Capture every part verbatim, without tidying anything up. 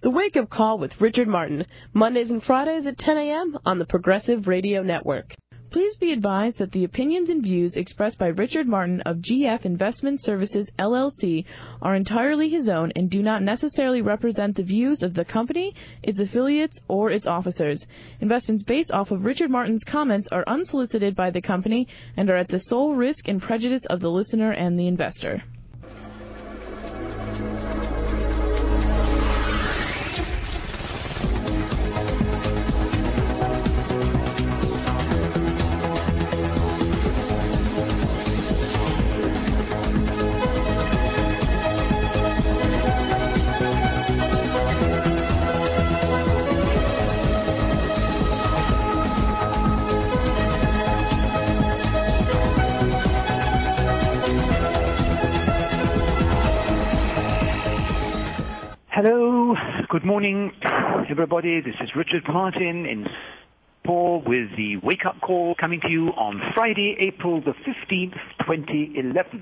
The Wake Up Call with Richard Martin, Mondays and Fridays at ten a.m. on the Progressive Radio Network. Please be advised that the opinions and views expressed by Richard Martin of G F Investment Services, L L C, are entirely his own and do not necessarily represent the views of the company, its affiliates, or its officers. Investments based off of Richard Martin's comments are unsolicited by the company and are at the sole risk and prejudice of the listener and the investor. Hello, good morning, everybody. This is Richard Martin in Singapore with the Wake Up Call coming to you on Friday, April the fifteenth, twenty eleven.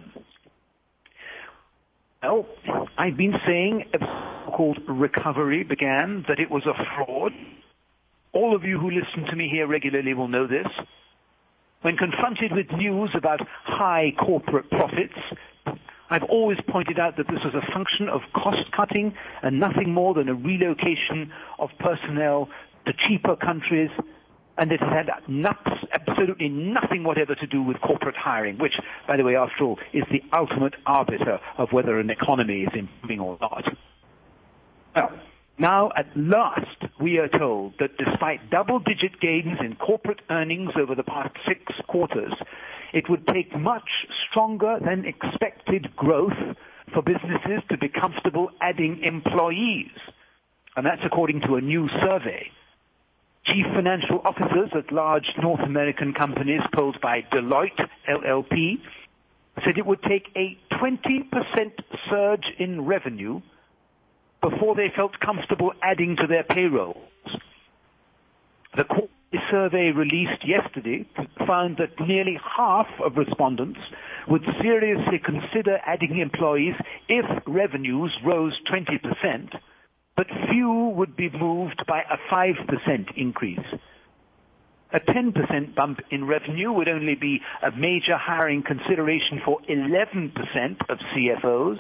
Well, I've been saying a called recovery began, that it was a fraud. All of you who listen to me here regularly will know this. When confronted with news about high corporate profits, I've always pointed out that this was a function of cost-cutting and nothing more than a relocation of personnel to cheaper countries, and it had absolutely nothing whatever to do with corporate hiring, which, by the way, after all, is the ultimate arbiter of whether an economy is improving or not. Well, now, at last, we are told that despite double-digit gains in corporate earnings over the past six quarters, it would take much stronger than expected growth for businesses to be comfortable adding employees. And that's according to a new survey. Chief financial officers at large North American companies polled by Deloitte, L L P, said it would take a twenty percent surge in revenue before they felt comfortable adding to their payrolls. The survey released yesterday found that nearly half of respondents would seriously consider adding employees if revenues rose twenty percent, but few would be moved by a five percent increase. A ten percent bump in revenue would only be a major hiring consideration for eleven percent of C F Os.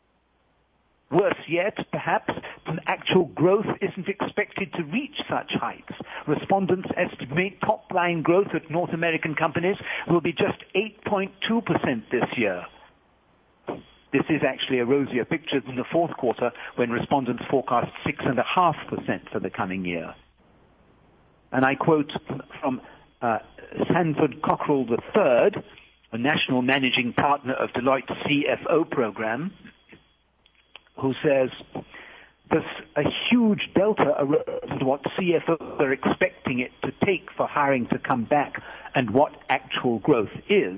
Worse yet, perhaps, an actual growth isn't expected to reach such heights. Respondents estimate top-line growth at North American companies will be just eight point two percent this year. This is actually a rosier picture than the fourth quarter, when respondents forecast six point five percent for the coming year. And I quote from uh, Sanford Cockrell the third, a national managing partner of Deloitte's C F O program, who says there's a huge delta around what C F Os are expecting it to take for hiring to come back and what actual growth is.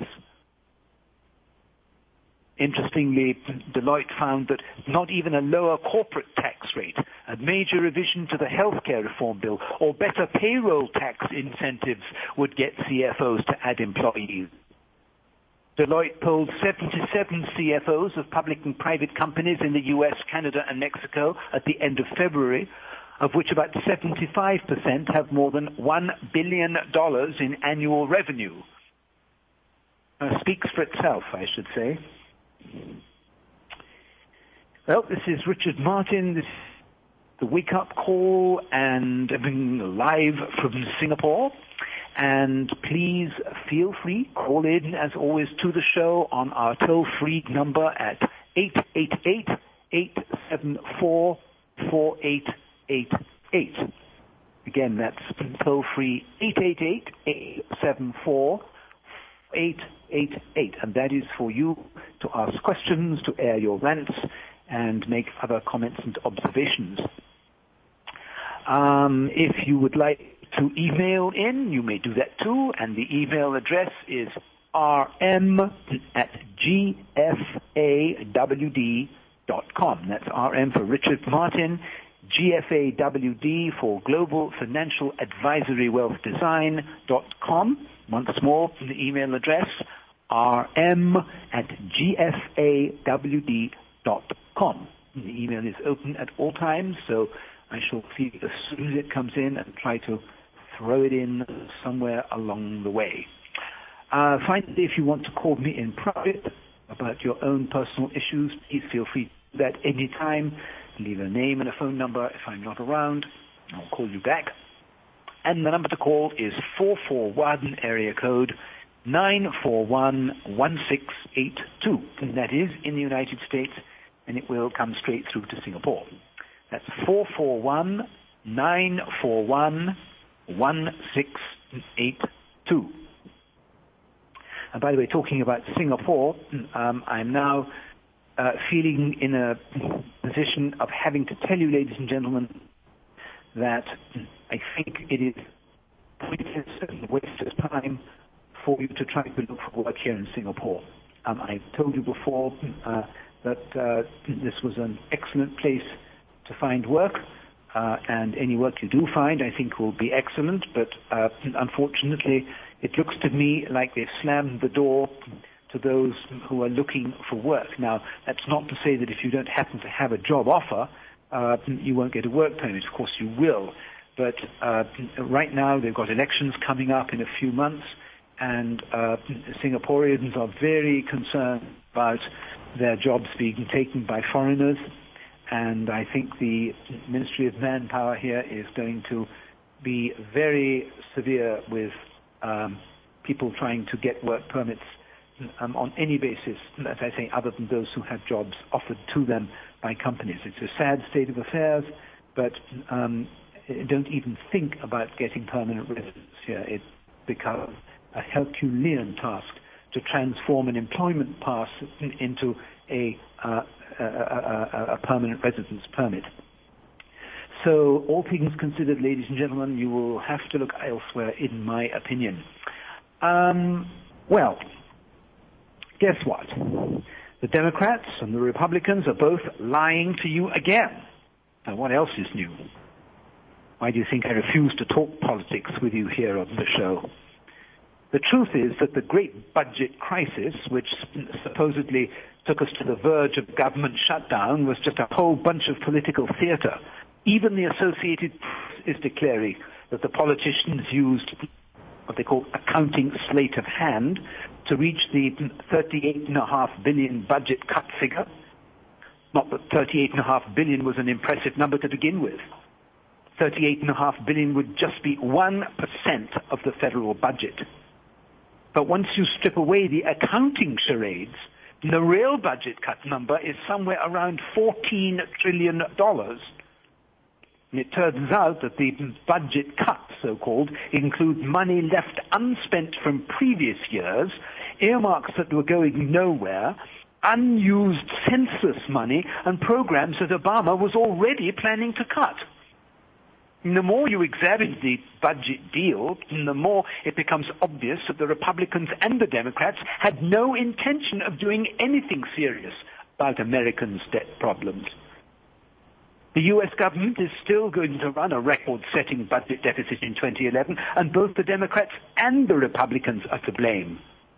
Interestingly, Deloitte found that not even a lower corporate tax rate, a major revision to the healthcare reform bill, or better payroll tax incentives would get C F Os to add employees. Deloitte polled seventy-seven C F Os of public and private companies in the U S, Canada, and Mexico at the end of February, of which about seventy-five percent have more than one billion dollars in annual revenue. Uh, speaks for itself, I should say. Well, this is Richard Martin, this is the Wake Up Call, and I'm live from Singapore. And please feel free, call in, as always, to the show on our toll-free number at eight eight eight, eight seven four, four eight eight eight. Again, that's toll-free eight eight eight, eight seven four, four eight eight eight. And that is for you to ask questions, to air your rants, and make other comments and observations. Um, if you would like to email in, you may do that too, and the email address is rm at g f a w d dot com. That's R M for Richard Martin, G F A W D for Global Financial Advisory Wealth Design dot com. Once more, the email address, rm at g f a w d dot com. The email is open at all times, so I shall see it as soon as it comes in and try to throw it in somewhere along the way. Uh, finally, if you want to call me in private about your own personal issues, please feel free to do that any time. Leave a name and a phone number. If I'm not around, I'll call you back. And the number to call is four four one, area code nine four one, one six eight two. And that is in the United States, and it will come straight through to Singapore. That's four four one, nine four one, one six eight two. And by the way, talking about Singapore, um, I'm now uh, feeling in a position of having to tell you, ladies and gentlemen, that I think it is pointless and a waste of time for you to try to look for work here in Singapore. Um, I told you before uh, that uh, this was an excellent place to find work, uh, and any work you do find, I think, will be excellent, but uh, unfortunately, it looks to me like they've slammed the door to those who are looking for work. Now, that's not to say that if you don't happen to have a job offer, uh, you won't get a work permit. Of course you will. But uh, right now they've got elections coming up in a few months, and uh, Singaporeans are very concerned about their jobs being taken by foreigners. And I think the Ministry of Manpower here is going to be very severe with Um, people trying to get work permits um, on any basis, as I say, other than those who have jobs offered to them by companies. It's a sad state of affairs, but um, don't even think about getting permanent residence here. It becomes a Herculean task to transform an employment pass into a, uh, a, a, a permanent residence permit. So, all things considered, ladies and gentlemen, you will have to look elsewhere, in my opinion. Um, well, guess what? The Democrats and the Republicans are both lying to you again. Now, what else is new? Why do you think I refuse to talk politics with you here on the show? The truth is that the great budget crisis, which supposedly took us to the verge of government shutdown, was just a whole bunch of political theater. Even the Associated Press is declaring that the politicians used what they call accounting sleight of hand to reach the thirty-eight point five billion budget cut figure. Not that thirty-eight point five billion was an impressive number to begin with. thirty-eight point five billion would just be one percent of the federal budget. But once you strip away the accounting charades, the real budget cut number is somewhere around fourteen trillion dollars. And it turns out that the budget cuts, so-called, include money left unspent from previous years, earmarks that were going nowhere, unused census money, and programs that Obama was already planning to cut. And the more you examine the budget deal, the more it becomes obvious that the Republicans and the Democrats had no intention of doing anything serious about Americans' debt problems. The U S government is still going to run a record-setting budget deficit in twenty eleven, and both the Democrats and the Republicans are to blame.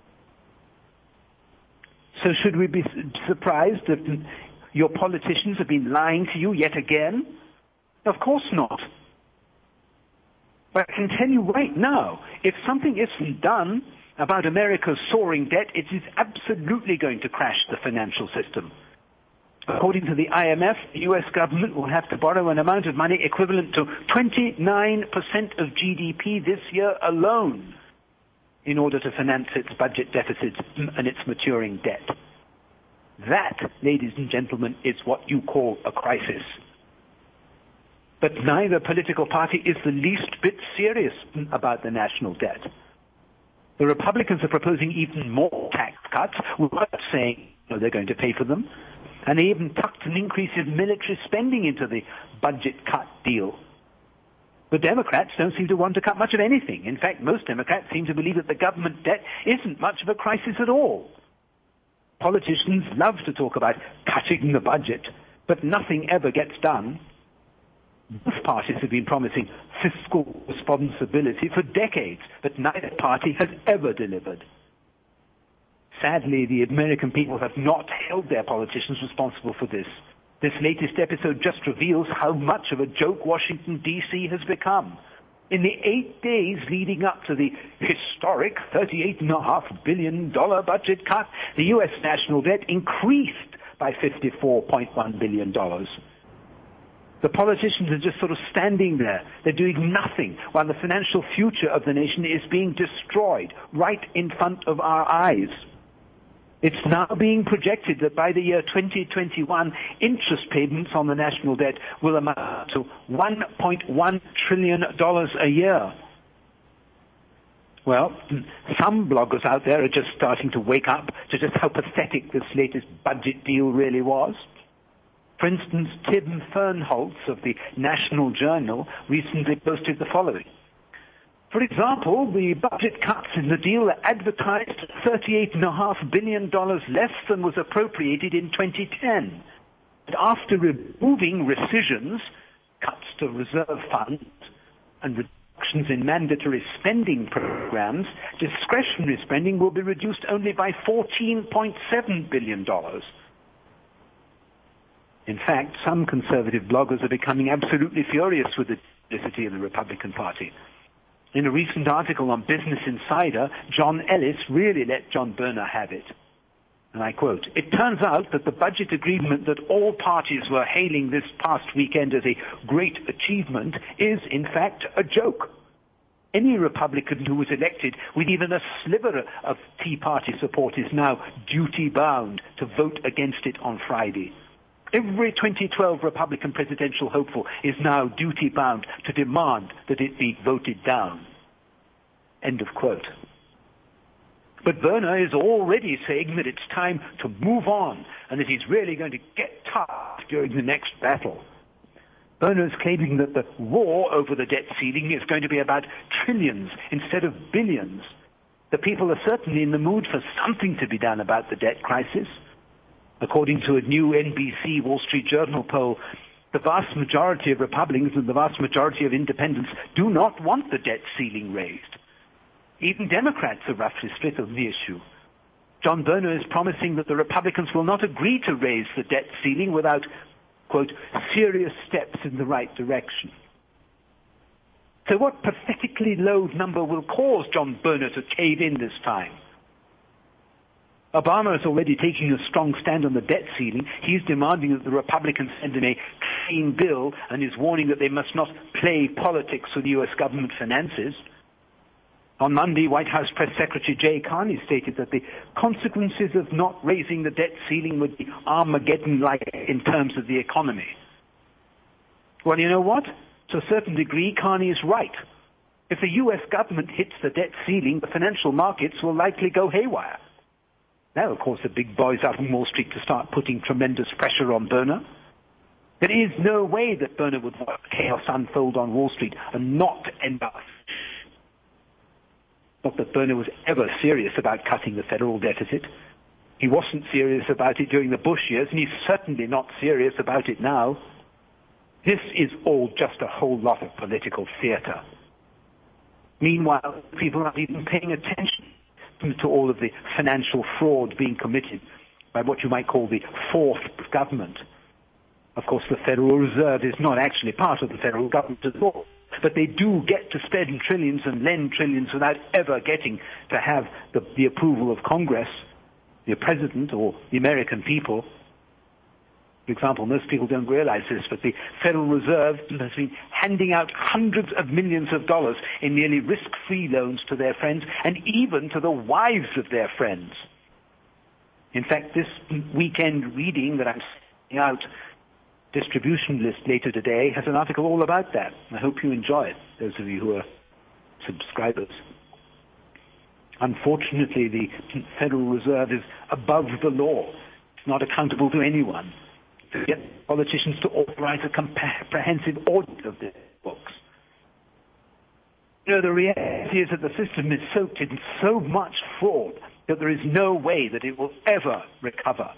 So should we be surprised that your politicians have been lying to you yet again? Of course not. But I can tell you right now, if something isn't done about America's soaring debt, it is absolutely going to crash the financial system. According to the I M F, the U S government will have to borrow an amount of money equivalent to twenty-nine percent of G D P this year alone in order to finance its budget deficits and its maturing debt. That, ladies and gentlemen, is what you call a crisis. But neither political party is the least bit serious about the national debt. The Republicans are proposing even more tax cuts without saying no, they're going to pay for them. And they even tucked an increase in military spending into the budget cut deal. The Democrats don't seem to want to cut much of anything. In fact, most Democrats seem to believe that the government debt isn't much of a crisis at all. Politicians love to talk about cutting the budget, but nothing ever gets done. Both parties have been promising fiscal responsibility for decades, but neither party has ever delivered. Sadly, the American people have not held their politicians responsible for this. This latest episode just reveals how much of a joke Washington, D C has become. In the eight days leading up to the historic thirty-eight point five billion dollars budget cut, the U S national debt increased by fifty-four point one billion dollars. The politicians are just sort of standing there. They're doing nothing while the financial future of the nation is being destroyed right in front of our eyes. It's now being projected that by the year twenty twenty-one, interest payments on the national debt will amount to one point one trillion dollars a year. Well, some bloggers out there are just starting to wake up to just how pathetic this latest budget deal really was. For instance, Tim Fernholz of the National Journal recently posted the following. For example, the budget cuts in the deal are advertised at thirty-eight point five billion dollars less than was appropriated in twenty ten. But after removing rescissions, cuts to reserve funds, and reductions in mandatory spending programs, discretionary spending will be reduced only by fourteen point seven billion dollars. In fact, some conservative bloggers are becoming absolutely furious with the duplicity of the Republican Party. In a recent article on Business Insider, John Ellis really let John Boehner have it. And I quote, "It turns out that the budget agreement that all parties were hailing this past weekend as a great achievement is, in fact, a joke. Any Republican who was elected with even a sliver of Tea Party support is now duty-bound to vote against it on Friday. Every twenty twelve Republican presidential hopeful is now duty-bound to demand that it be voted down." End of quote. But Boehner is already saying that it's time to move on and that he's really going to get tough during the next battle. Boehner is claiming that the war over the debt ceiling is going to be about trillions instead of billions. The people are certainly in the mood for something to be done about the debt crisis. According to a new N B C Wall Street Journal poll, the vast majority of Republicans and the vast majority of independents do not want the debt ceiling raised. Even Democrats are roughly split on the issue. John Boehner is promising that the Republicans will not agree to raise the debt ceiling without, quote, serious steps in the right direction. So what pathetically low number will cause John Boehner to cave in this time? Obama is already taking a strong stand on the debt ceiling. He's demanding that the Republicans send in a clean bill and is warning that they must not play politics with U S government finances. On Monday, White House Press Secretary Jay Carney stated that the consequences of not raising the debt ceiling would be Armageddon-like in terms of the economy. Well, you know what? To a certain degree, Carney is right. If the U S government hits the debt ceiling, the financial markets will likely go haywire. Now, of course, the big boys out on Wall Street to start putting tremendous pressure on Boehner. There is no way that Boehner would watch chaos unfold on Wall Street and not end up. Not that Boehner was ever serious about cutting the federal deficit. He wasn't serious about it during the Bush years, and he's certainly not serious about it now. This is all just a whole lot of political theater. Meanwhile, people aren't even paying attention to all of the financial fraud being committed by what you might call the fourth government. Of course, the Federal Reserve is not actually part of the federal government at all, but they do get to spend trillions and lend trillions without ever getting to have the, the approval of Congress, the President, or the American people. For example, most people don't realize this, but the Federal Reserve has been handing out hundreds of millions of dollars in nearly risk-free loans to their friends and even to the wives of their friends. In fact, this weekend reading that I'm sending out, distribution list later today, has an article all about that. I hope you enjoy it, those of you who are subscribers. Unfortunately, the Federal Reserve is above the law. It's not accountable to anyone. To get politicians to authorize a comprehensive audit of their books. You know, the reality is that the system is soaked in so much fraud that there is no way that it will ever recover.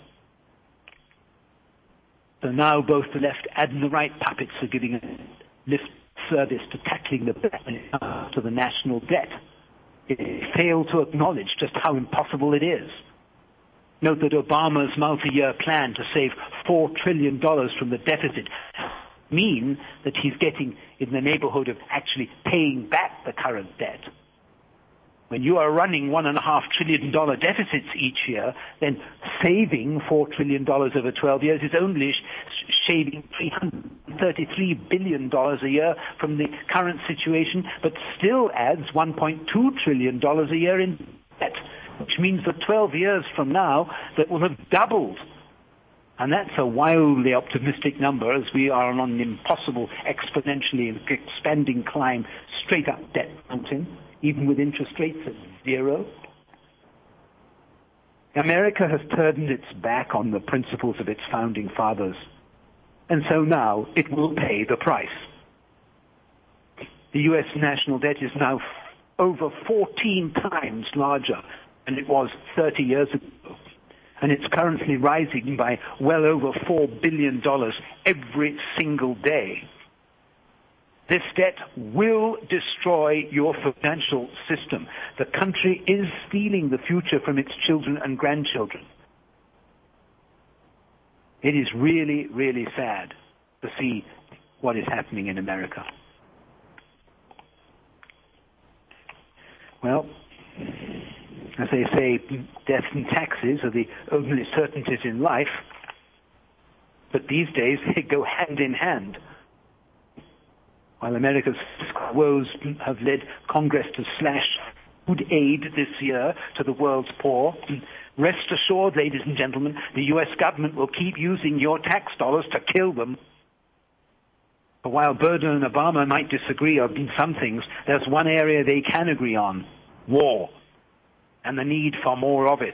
So now both the left and the right puppets are giving a lip service to tackling the to the national debt. It failed to acknowledge just how impossible it is. Note that Obama's multi-year plan to save four trillion dollars from the deficit mean that he's getting in the neighborhood of actually paying back the current debt. When you are running one and a half trillion dollar deficits each year, then saving four trillion dollars over twelve years is only sh- shaving three hundred thirty-three billion dollars a year from the current situation, but still adds one point two trillion dollars a year in debt, which means that twelve years from now that will have doubled. And that's a wildly optimistic number, as we are on an impossible, exponentially expanding climb straight up debt mountain, even with interest rates at zero. America has turned its back on the principles of its founding fathers, and so now it will pay the price. The U S national debt is now over fourteen times larger than it was thirty years ago, and it's currently rising by well over four billion dollars every single day. This debt will destroy your financial system. The country is stealing the future from its children and grandchildren. It is really, really sad to see what is happening in America. Well, as they say, death and taxes are the only certainties in life, but these days they go hand in hand. While America's woes have led Congress to slash food aid this year to the world's poor, rest assured, ladies and gentlemen, the U S government will keep using your tax dollars to kill them. But while Biden and Obama might disagree on some things, there's one area they can agree on: war, and the need for more of it.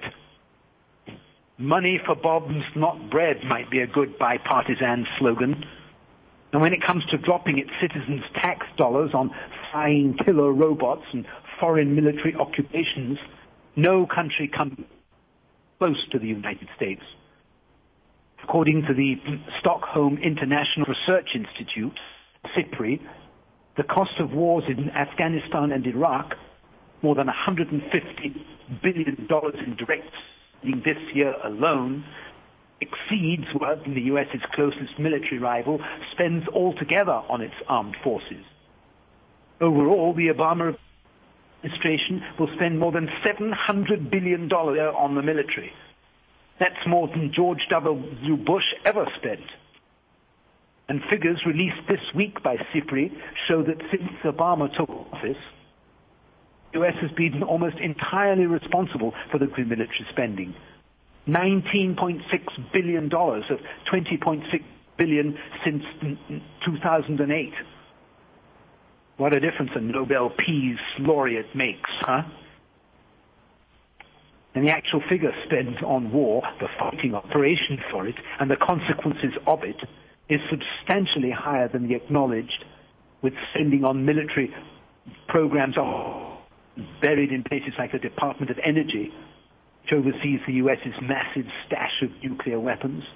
Money for bombs, not bread, might be a good bipartisan slogan. And when it comes to dropping its citizens' tax dollars on flying killer robots and foreign military occupations, no country comes close to the United States. According to the Stockholm International Research Institute, SIPRI, the cost of wars in Afghanistan and Iraq, more than one hundred fifty billion dollars in direct spending this year alone, exceeds what the U S, its closest military rival, spends altogether on its armed forces. Overall, the Obama administration will spend more than seven hundred billion dollars on the military. That's more than George W. Bush ever spent. And figures released this week by SIPRI show that since Obama took office, the U S has been almost entirely responsible for the military spending. nineteen point six billion dollars of twenty point six billion dollars since two thousand eight. What a difference a Nobel Peace laureate makes, huh? And the actual figure spent on war, the fighting operation for it, and the consequences of it, is substantially higher than the acknowledged, with spending on military programs buried in places like the Department of Energy, which oversees the U S's massive stash of nuclear weapons.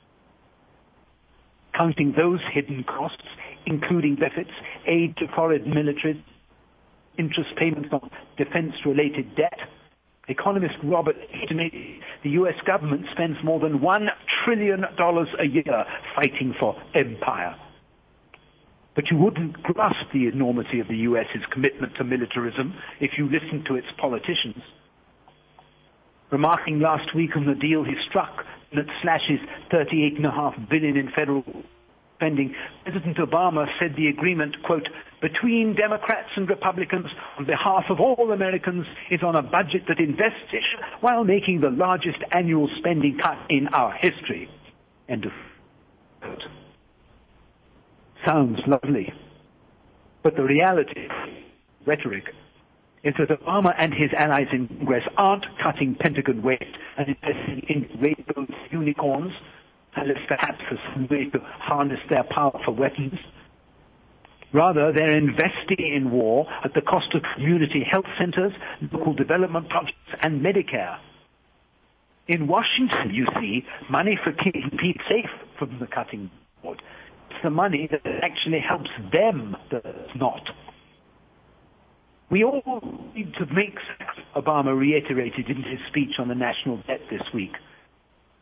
Counting those hidden costs, including benefits, aid to foreign military, interest payments on defense-related debt, economist Robert estimates the U S government spends more than one trillion dollars a year fighting for empire. But you wouldn't grasp the enormity of the U S's commitment to militarism if you listened to its politicians. Remarking last week on the deal he struck that slashes thirty-eight point five billion dollars in federal spending, President Obama said the agreement, quote, between Democrats and Republicans on behalf of all Americans is on a budget that invests it while making the largest annual spending cut in our history. End of quote. Sounds lovely. But the reality, rhetoric, is that Obama and his allies in Congress aren't cutting Pentagon waste and investing in rainbow unicorns, unless perhaps as some way to harness their power for weapons. Rather, they're investing in war at the cost of community health centers, local development projects, and Medicare. In Washington, you see, money for keeping people safe from the cutting board. It's the money that actually helps them that's not. We all need to make, Obama reiterated in his speech on the national debt this week,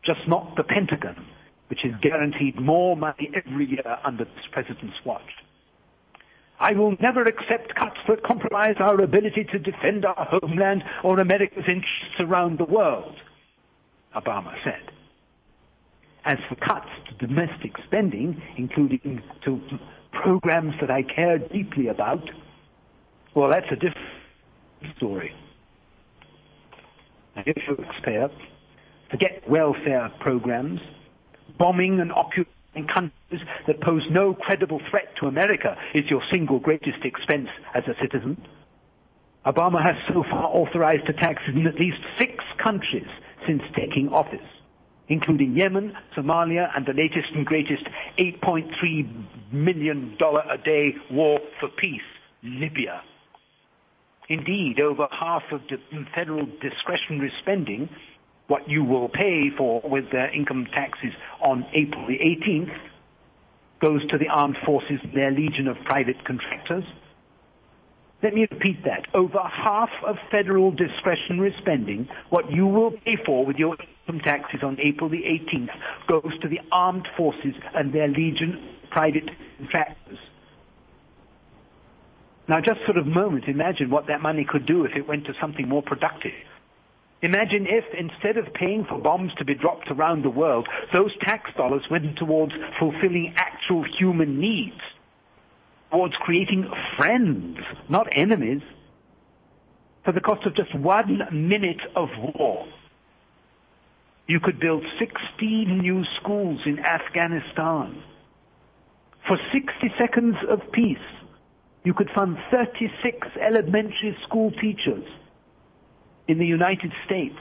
just not the Pentagon, which is guaranteed more money every year under this president's watch. I will never accept cuts that compromise our ability to defend our homeland or America's interests around the world, Obama said. As for cuts to domestic spending, including to programs that I care deeply about, well, that's a different story. Now, if you're a taxpayer, forget welfare programs, bombing and occupying countries that pose no credible threat to America is your single greatest expense as a citizen. Obama has so far authorized attacks in at least six countries since taking office, including Yemen, Somalia, and the latest and greatest eight point three million dollars a day war for peace, Libya. Indeed, over half of the federal discretionary spending, what you will pay for with their income taxes on April the eighteenth, goes to the armed forces and their legion of private contractors. Let me repeat that. Over half of federal discretionary spending, what you will pay for with your income taxes on April the eighteenth, goes to the armed forces and their legion of private contractors. Now, just for a moment, imagine what that money could do if it went to something more productive. Imagine if, instead of paying for bombs to be dropped around the world, those tax dollars went towards fulfilling actual human needs, towards creating friends, not enemies, for the cost of just one minute of war. You could build sixteen new schools in Afghanistan. For sixty seconds of peace, you could fund thirty-six elementary school teachers in the United States.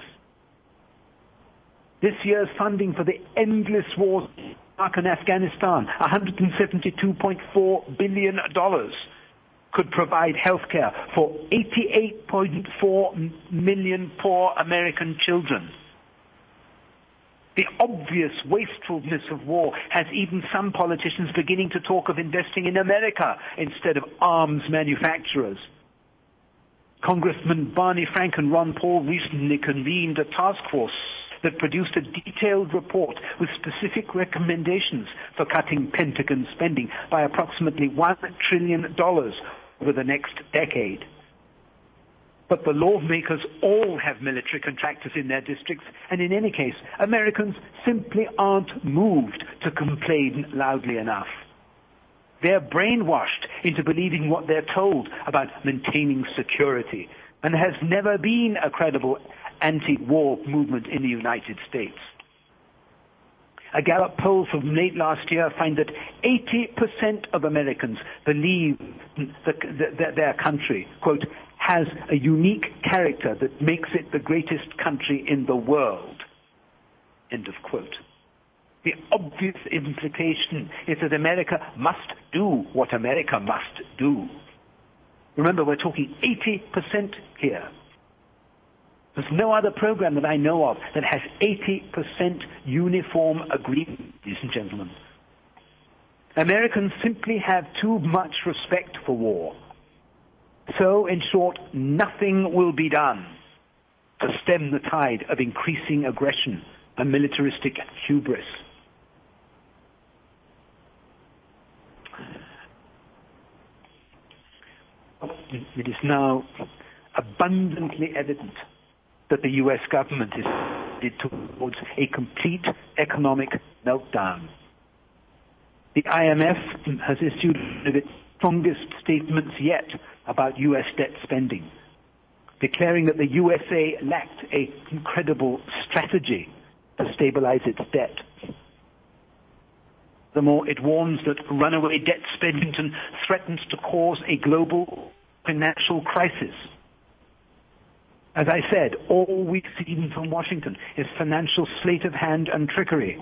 This year's funding for the endless wars in Iraq and Afghanistan, one hundred seventy-two point four billion dollars, could provide health care for eighty-eight point four million poor American children. The obvious wastefulness of war has even some politicians beginning to talk of investing in America instead of arms manufacturers. Congressman Barney Frank and Ron Paul recently convened a task force that produced a detailed report with specific recommendations for cutting Pentagon spending by approximately one trillion dollars over the next decade. But the lawmakers all have military contractors in their districts, and in any case, Americans simply aren't moved to complain loudly enough. They're brainwashed into believing what they're told about maintaining security, and there has never been a credible anti-war movement in the United States. A Gallup poll from late last year found that eighty percent of Americans believe that, that their country, quote, has a unique character that makes it the greatest country in the world, end of quote. The obvious implication is that America must do what America must do. Remember, we're talking eighty percent here. There's no other program that I know of that has eighty percent uniform agreement, ladies and gentlemen. Americans simply have too much respect for war. So, in short, nothing will be done to stem the tide of increasing aggression and militaristic hubris. It is now abundantly evident that the U S government is headed towards a complete economic meltdown. The I M F has issued one of its strongest statements yet about U S debt spending, declaring that the U S A lacked a credible strategy to stabilize its debt. Furthermore, it warns that runaway debt spending threatens to cause a global financial crisis. As I said, all we've seen from Washington is financial sleight of hand and trickery.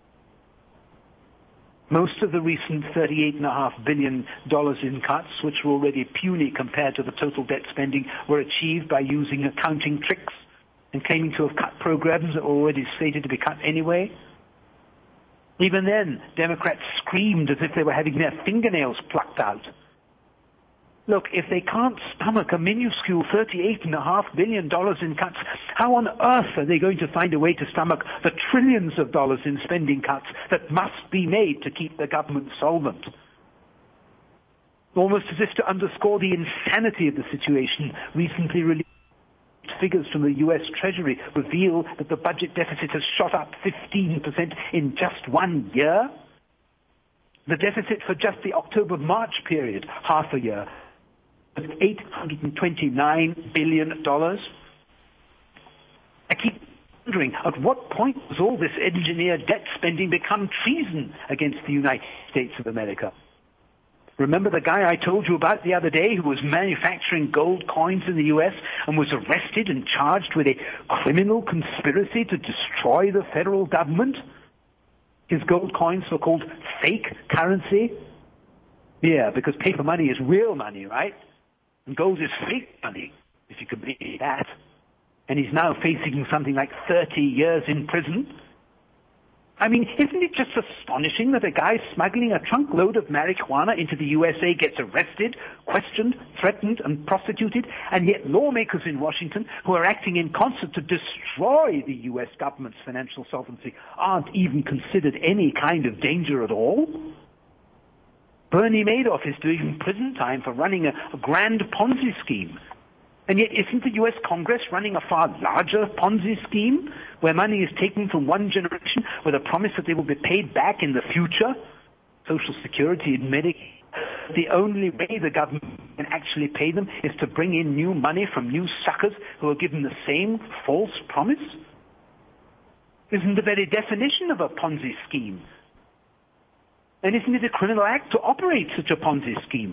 Most of the recent thirty-eight point five billion dollars in cuts, which were already puny compared to the total debt spending, were achieved by using accounting tricks and claiming to have cut programs that were already slated to be cut anyway. Even then, Democrats screamed as if they were having their fingernails plucked out. Look, if they can't stomach a minuscule thirty-eight point five billion dollars in cuts, how on earth are they going to find a way to stomach the trillions of dollars in spending cuts that must be made to keep the government solvent? Almost as if to underscore the insanity of the situation, recently released figures from the U S Treasury reveal that the budget deficit has shot up fifteen percent in just one year. The deficit for just the October-March period, half a year, was eight hundred twenty-nine billion dollars. I keep wondering, at what point does all this engineered debt spending become treason against the United States of America? Remember the guy I told you about the other day who was manufacturing gold coins in the U S and was arrested and charged with a criminal conspiracy to destroy the federal government? His gold coins were called fake currency. Yeah, because paper money is real money, right? And gold is fake money, if you can believe that. And he's now facing something like thirty years in prison. I mean, isn't it just astonishing that a guy smuggling a trunk load of marijuana into the U S A gets arrested, questioned, threatened, and prosecuted, and yet lawmakers in Washington who are acting in concert to destroy the U S government's financial solvency aren't even considered any kind of danger at all? Bernie Madoff is doing prison time for running a, a grand Ponzi scheme. And yet isn't the U S Congress running a far larger Ponzi scheme where money is taken from one generation with a promise that they will be paid back in the future? Social Security and Medicare. The only way the government can actually pay them is to bring in new money from new suckers who are given the same false promise? Isn't the very definition of a Ponzi scheme? And isn't it a criminal act to operate such a Ponzi scheme?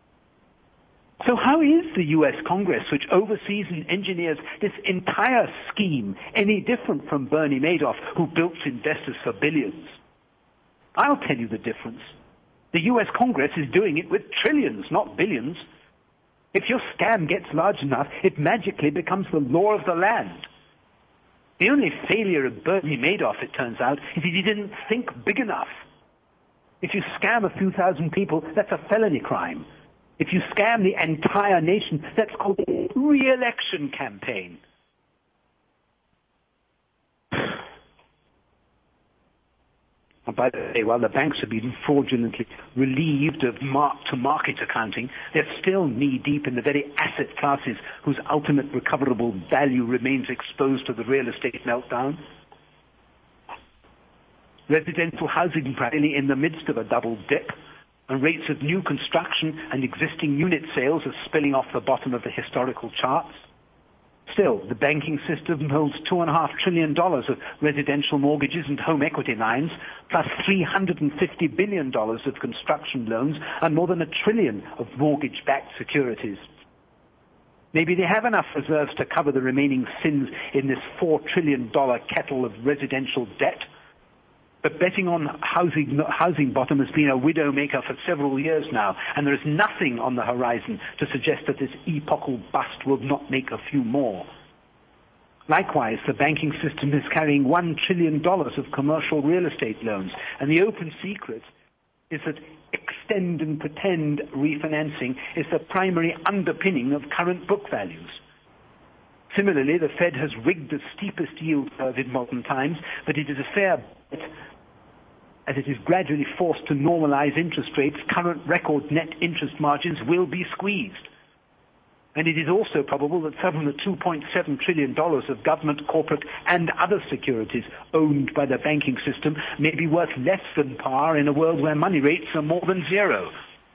So how is the U S Congress, which oversees and engineers this entire scheme, any different from Bernie Madoff, who bilks investors for billions? I'll tell you the difference. The U S Congress is doing it with trillions, not billions. If your scam gets large enough, it magically becomes the law of the land. The only failure of Bernie Madoff, it turns out, is he didn't think big enough. If you scam a few thousand people, that's a felony crime. If you scam the entire nation, that's called a re-election campaign. And by the way, while the banks have been fraudulently relieved of mark-to-market accounting, they're still knee-deep in the very asset classes whose ultimate recoverable value remains exposed to the real estate meltdown. Residential housing primarily in the midst of a double dip, and rates of new construction and existing unit sales are spilling off the bottom of the historical charts. Still, the banking system holds two and a half trillion dollars of residential mortgages and home equity lines, plus three hundred fifty billion dollars of construction loans and more than a trillion of mortgage-backed securities. Maybe they have enough reserves to cover the remaining sins in this four trillion dollars kettle of residential debt. But betting on housing, housing bottom has been a widow-maker for several years now, and there is nothing on the horizon to suggest that this epochal bust will not make a few more. Likewise, the banking system is carrying one trillion dollars of commercial real estate loans, and the open secret is that extend and pretend refinancing is the primary underpinning of current book values. Similarly, the Fed has rigged the steepest yield curve in modern times, but it is a fair bet, as it is gradually forced to normalize interest rates, current record net interest margins will be squeezed. And it is also probable that some of the two point seven trillion dollars of government, corporate, and other securities owned by the banking system may be worth less than par in a world where money rates are more than zero.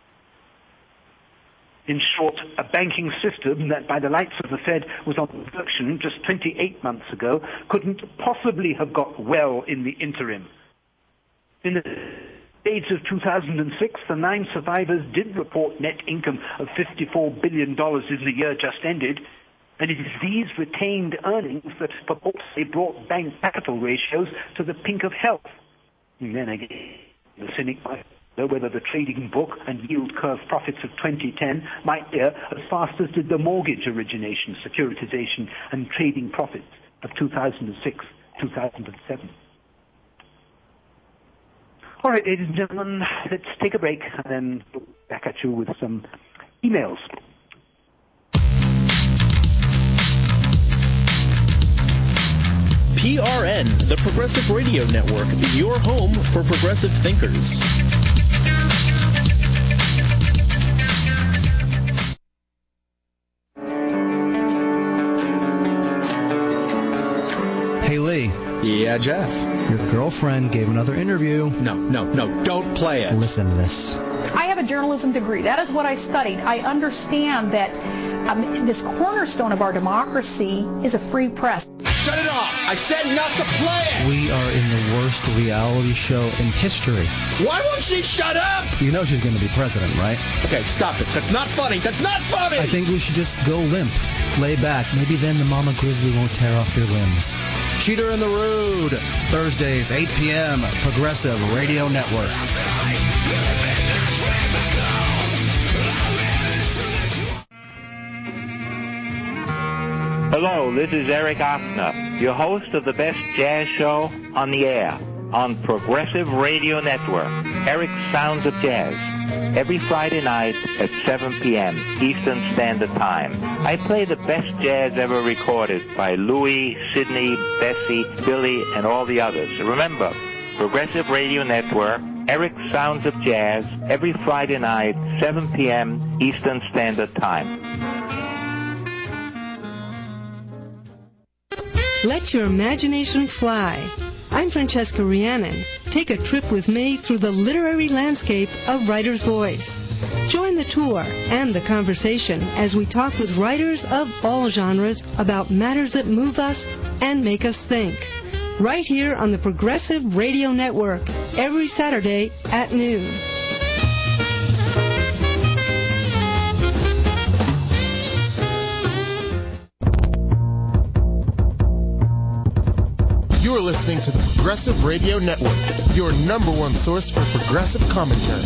In short, a banking system that by the lights of the Fed was on production just twenty-eight months ago couldn't possibly have got well in the interim. In the age of two thousand six, the nine survivors did report net income of fifty-four billion dollars in the year just ended, and it is these retained earnings that purportedly brought bank capital ratios to the pink of health. And then again, the cynic might know whether the trading book and yield curve profits of twenty ten might bear as fast as did the mortgage origination, securitization, and trading profits of two thousand six, two thousand seven. All right, ladies and gentlemen, let's take a break and then look back at you with some emails. P R N, the Progressive Radio Network, your home for progressive thinkers. Hey, Lee. Yeah, Jeff? Your girlfriend gave another interview. No, no, no, don't play it. Listen to this. I have a journalism degree. That is what I studied. I understand that um, this cornerstone of our democracy is a free press. Shut it off! I said not to play it! We are in the worst reality show in history. Why won't she shut up? You know she's going to be president, right? Okay, stop it. That's not funny. That's not funny! I think we should just go limp. Lay back. Maybe then the mama grizzly won't tear off your limbs. Cheater and the Rude. Thursdays, eight p.m. Progressive Radio Network. Hello, this is Eric Offner, your host of the best jazz show on the air on Progressive Radio Network, Eric's Sounds of Jazz, every Friday night at seven p.m. Eastern Standard Time. I play the best jazz ever recorded by Louis, Sidney, Bessie, Billy, and all the others. Remember, Progressive Radio Network, Eric's Sounds of Jazz, every Friday night, seven p.m. Eastern Standard Time. Let your imagination fly. I'm Francesca Rhiannon. Take a trip with me through the literary landscape of Writer's Voice. Join the tour and the conversation as we talk with writers of all genres about matters that move us and make us think. Right here on the Progressive Radio Network, every Saturday at noon. You're listening to the Progressive Radio Network, your number one source for progressive commentary.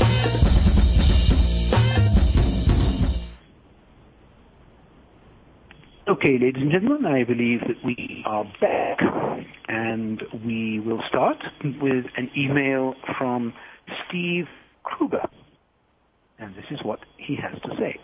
Okay, ladies and gentlemen, I believe that we are back, and we will start with an email from Steve Kruger, and this is what he has to say.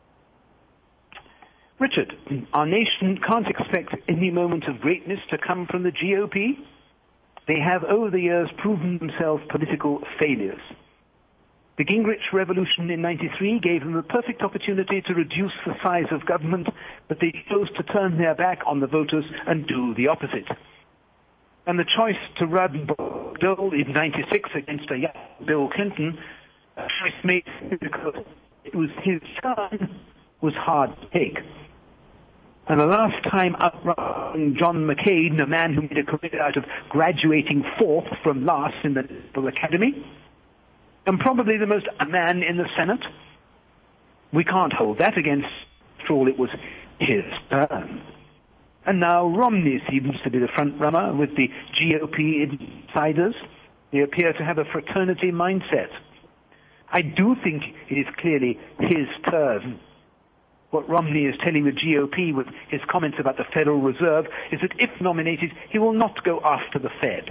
Richard, our nation can't expect any moment of greatness to come from the G O P. They have over the years proven themselves political failures. The Gingrich Revolution in ninety-three gave them the perfect opportunity to reduce the size of government, but they chose to turn their back on the voters and do the opposite. And the choice to run Dole in ninety-six against a young Bill Clinton, a choice made because it was his son, was hard to take. And the last time outrun John McCain, a man who made a career out of graduating fourth from last in the Naval Academy, and probably the most a man in the Senate, we can't hold that against, after all, it was his turn. And now Romney seems to be the front runner with the G O P insiders. They appear to have a fraternity mindset. I do think it is clearly his turn. What Romney is telling the G O P with his comments about the Federal Reserve is that if nominated, he will not go after the Fed.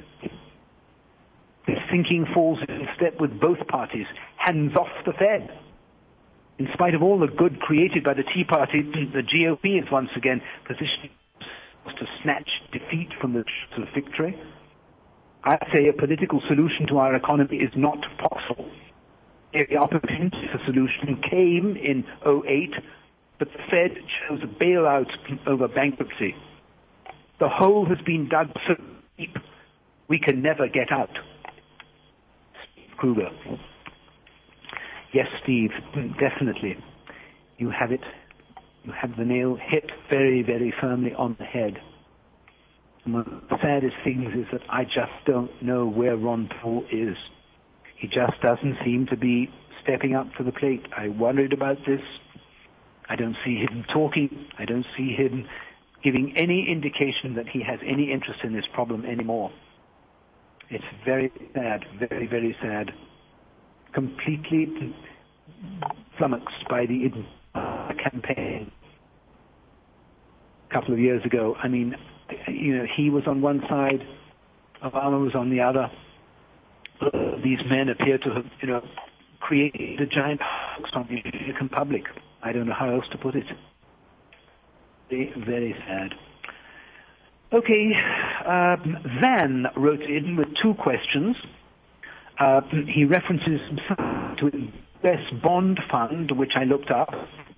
His thinking falls in step with both parties, hands off the Fed. In spite of all the good created by the Tea Party, the G O P is once again positioned to snatch defeat from the of victory. I say a political solution to our economy is not possible. The opportunity for solution came in oh eight, but the Fed chose a bailout over bankruptcy. The hole has been dug so deep, we can never get out. Steve Kruger. Yes, Steve, definitely. You have it. You have the nail hit very, very firmly on the head. And one of the saddest things is that I just don't know where Ron Paul is. He just doesn't seem to be stepping up to the plate. I worried about this. I don't see him talking. I don't see him giving any indication that he has any interest in this problem anymore. It's very sad, very, very sad. Completely flummoxed by the campaign a couple of years ago. I mean, you know, he was on one side, Obama was on the other. These men appear to have, you know, created a giant on the American public. I don't know how else to put it. Very, very sad. Okay, uh, Van wrote in with two questions. Uh, he references to the U S bond fund, which I looked up.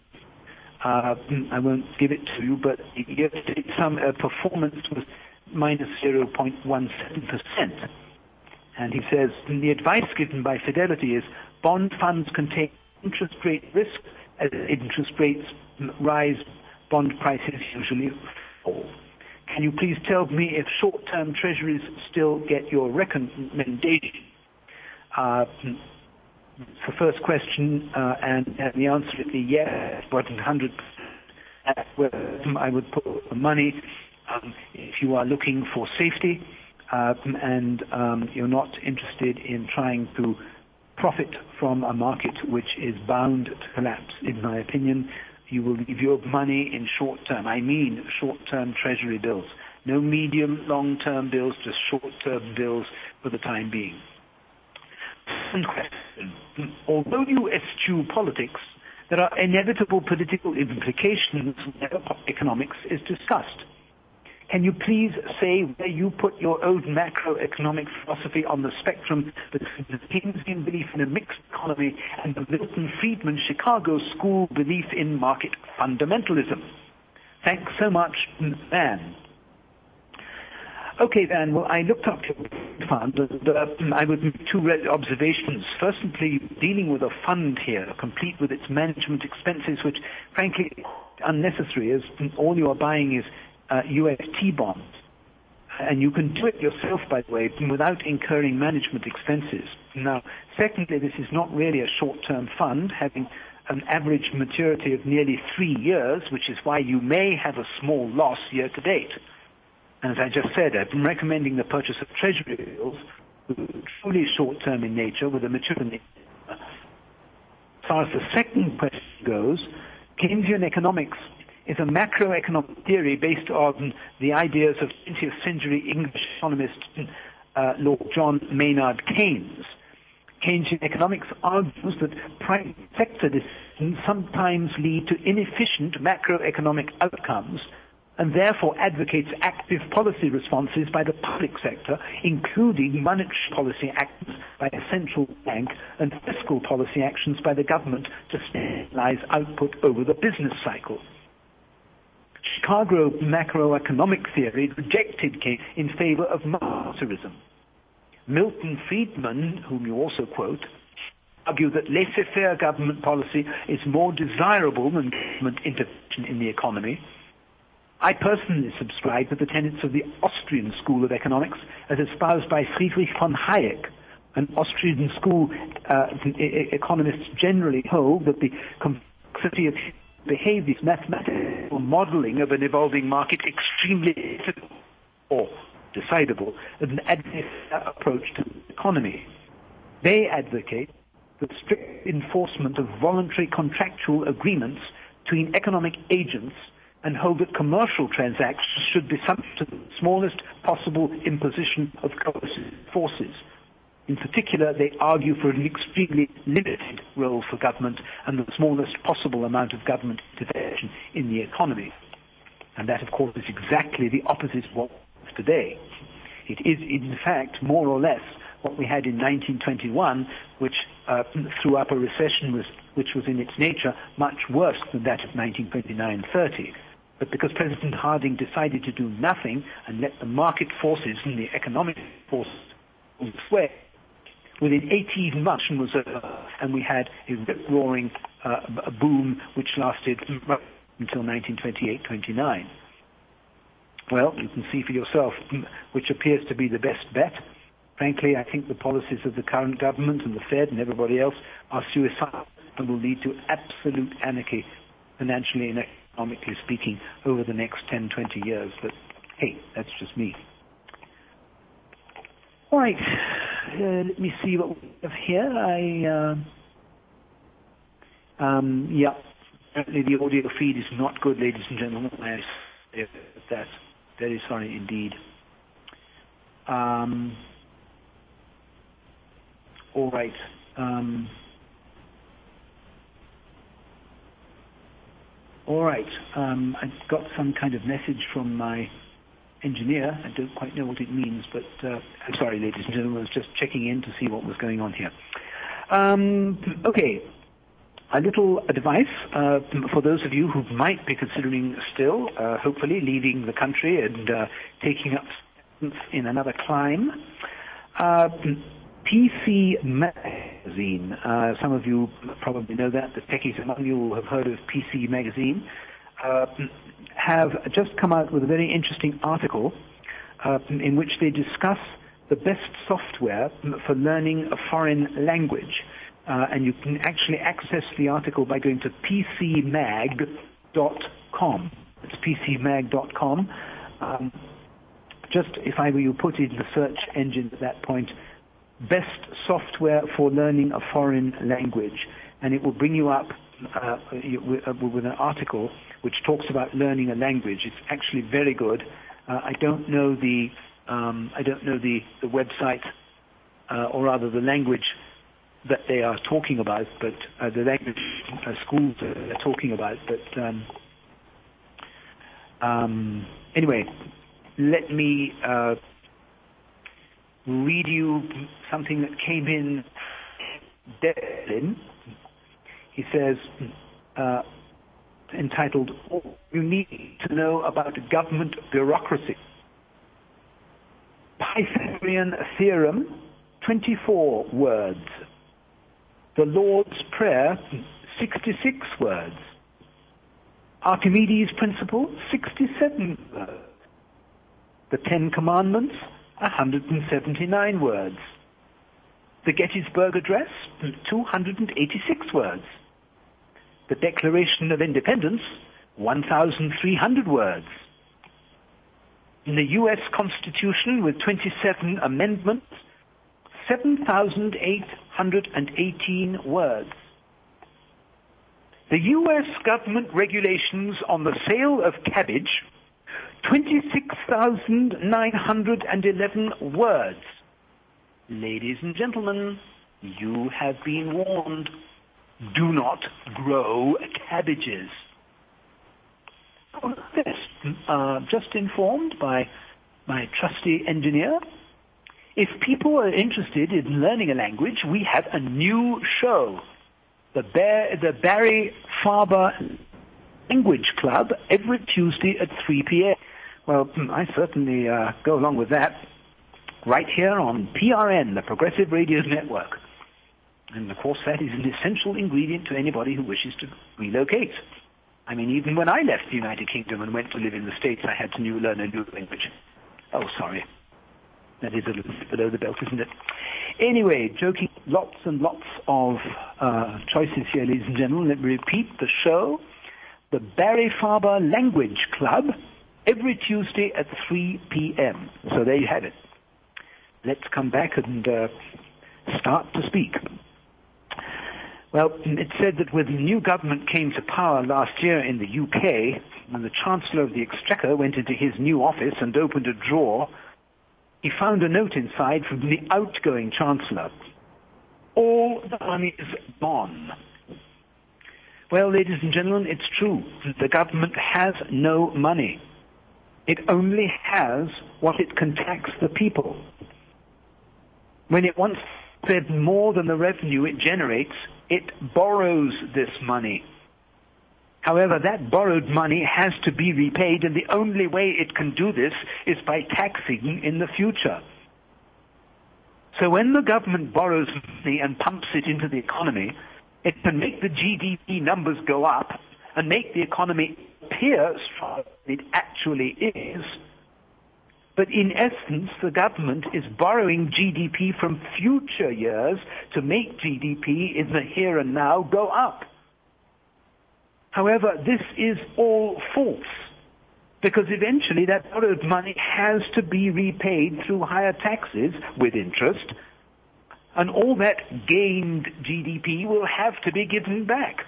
Uh, I won't give it to you, but some uh, performance was minus zero point one seven percent. And he says, the advice given by Fidelity is bond funds contain interest rate risk. As interest rates rise, bond prices usually fall. Can you please tell me if short-term treasuries still get your recommendation? Uh, the first question, uh, and, and the answer is yes, but one hundred percent where I would put the money um, if you are looking for safety uh, and um, you're not interested in trying to profit from a market which is bound to collapse. In my opinion, you will leave your money in short-term. I mean short-term treasury bills. No medium, long-term bills, just short-term bills for the time being. Second question. Although you eschew politics, there are inevitable political implications whenever economics is discussed. Can you please say where you put your own macroeconomic philosophy on the spectrum between the Keynesian belief in a mixed economy and the Milton Friedman Chicago School belief in market fundamentalism? Thanks so much, Van. Okay, Van, well, I looked up your fund, and uh, I would make two observations. Firstly, dealing with a fund here, complete with its management expenses, which, frankly, are unnecessary, as all you are buying is uh, U S T bonds. And you can do it yourself, by the way, without incurring management expenses. Now, secondly, this is not really a short-term fund, having an average maturity of nearly three years, which is why you may have a small loss year to date. And as I just said, I've been recommending the purchase of treasury bills, truly short-term in nature, with a maturity. As far as the second question goes, Keynesian economics is a macroeconomic theory based on the ideas of twentieth century English economist uh, Lord John Maynard Keynes. Keynesian economics argues that private sector decisions sometimes lead to inefficient macroeconomic outcomes, and therefore advocates active policy responses by the public sector, including monetary policy actions by a central bank and fiscal policy actions by the government to stabilize output over the business cycle. Chicago macroeconomic theory rejected Keynes in favor of monetarism. Milton Friedman, whom you also quote, argued that laissez-faire government policy is more desirable than government intervention in the economy. I personally subscribe to the tenets of the Austrian school of economics as espoused by Friedrich von Hayek. An Austrian school uh, economists generally hold that the complexity of behavior is mathematical modeling of an evolving market extremely difficult or decidable as an adverse approach to the economy. They advocate the strict enforcement of voluntary contractual agreements between economic agents and hold that commercial transactions should be subject to the smallest possible imposition of coercive forces. In particular, they argue for an extremely limited role for government and the smallest possible amount of government intervention in the economy. And that, of course, is exactly the opposite of what we have today. It is, in fact, more or less what we had in nineteen twenty-one, which uh, threw up a recession was, which was in its nature much worse than that of nineteen twenty-nine thirty. But because President Harding decided to do nothing and let the market forces and the economic forces sway, within eighteen months was over, and we had a rip-roaring uh, a boom which lasted until nineteen twenty-eight twenty-nine. Well, you can see for yourself which appears to be the best bet. Frankly, I think the policies of the current government and the Fed and everybody else are suicidal and will lead to absolute anarchy, financially and economically speaking, over the next ten, twenty years. But hey, that's just me. All right, uh, let me see what we have here. I, uh, um, yeah, apparently the audio feed is not good, ladies and gentlemen. I say that. Very sorry indeed. Um, all right. Um, All right. Um, I got some kind of message from my engineer. I don't quite know what it means, but uh, I'm sorry, ladies and gentlemen. I was just checking in to see what was going on here. Um, okay. A little advice uh, for those of you who might be considering still, uh, hopefully, leaving the country and uh, taking up in another clime. Uh, P C Magazine. Uh, some of you probably know that. The techies among you will have heard of P C Magazine. Uh, have just come out with a very interesting article uh, in which they discuss the best software for learning a foreign language. Uh, and you can actually access the article by going to p c mag dot com. It's p c mag dot com. Um, just, if I were you, put in the search engine at that point, best software for learning a foreign language, and it will bring you up uh, with an article which talks about learning a language. It's actually very good. Uh, I don't know the um, I don't know the the website, uh, or rather the language that they are talking about, but uh, the language uh, schools that they're talking about. But um, um, anyway, let me uh, read you something that came in. Devlin. He says, uh, entitled, "All You Need to Know About Government Bureaucracy." Pythagorean Theorem, twenty-four words. The Lord's Prayer, sixty-six words. Archimedes' Principle, sixty-seven words. The Ten Commandments, one hundred seventy-nine words. The Gettysburg Address, two hundred eighty-six words. The Declaration of Independence, one thousand three hundred words. In the U S Constitution with twenty-seven amendments, seven thousand eight hundred eighteen words. The U S government regulations on the sale of cabbage, twenty-six thousand nine hundred eleven words. Ladies and gentlemen, you have been warned. Do not grow cabbages. This, uh, just informed by my trusty engineer, if people are interested in learning a language, we have a new show, the, Bar- the Barry Farber Language Club, every Tuesday at three p.m. Well, I certainly uh, go along with that, right here on P R N, the Progressive Radio Network. And, of course, that is an essential ingredient to anybody who wishes to relocate. I mean, even when I left the United Kingdom and went to live in the States, I had to new, learn a new language. Oh, sorry. That is a little below the belt, isn't it? Anyway, joking, lots and lots of uh, choices here, ladies and gentlemen. Let me repeat the show. The Barry Farber Language Club, every Tuesday at three p.m. So there you have it. Let's come back and uh, start to speak. Well, it's said that when the new government came to power last year in the U K, and the Chancellor of the Exchequer went into his new office and opened a drawer, he found a note inside from the outgoing Chancellor. All the money is gone. Well, ladies and gentlemen, it's true. The government has no money. It only has what it can tax the people. When it wants to spend more than the revenue it generates, it borrows this money. However, that borrowed money has to be repaid, and the only way it can do this is by taxing in the future. So when the government borrows money and pumps it into the economy, it can make the G D P numbers go up and make the economy appear stronger than it actually is. But in essence, the government is borrowing G D P from future years to make G D P in the here and now go up. However, this is all false, because eventually that borrowed money has to be repaid through higher taxes with interest, and all that gained G D P will have to be given back.